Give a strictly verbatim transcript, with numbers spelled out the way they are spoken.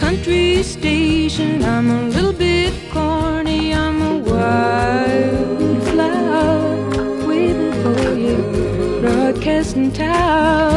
country station. I'm a little bit corny, I'm a wildflower waiting for you, broadcasting tower.